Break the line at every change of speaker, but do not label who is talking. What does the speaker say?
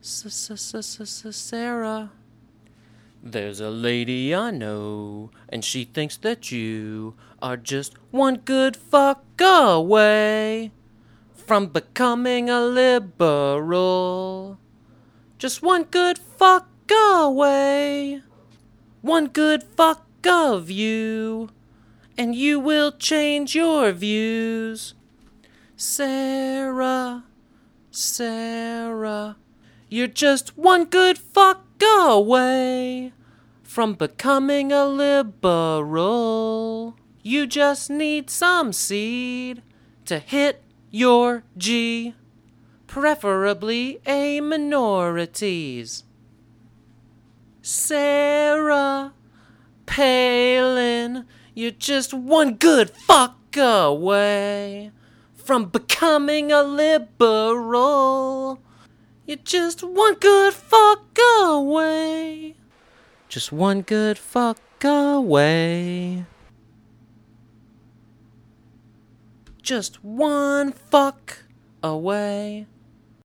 Sarah. There's a lady I know, and she thinks that you are just one good fuck away from becoming a liberal. Just one good fuck away. One good fuck of you, and you will change your views. Sarah, you're just one good fuck away from becoming a liberal. You just need some seed to hit your G, preferably a minorities. Sarah Palin, you're just one good fuck away from becoming a liberal. You're just one good fuck away. Just one good fuck away. Just one fuck away.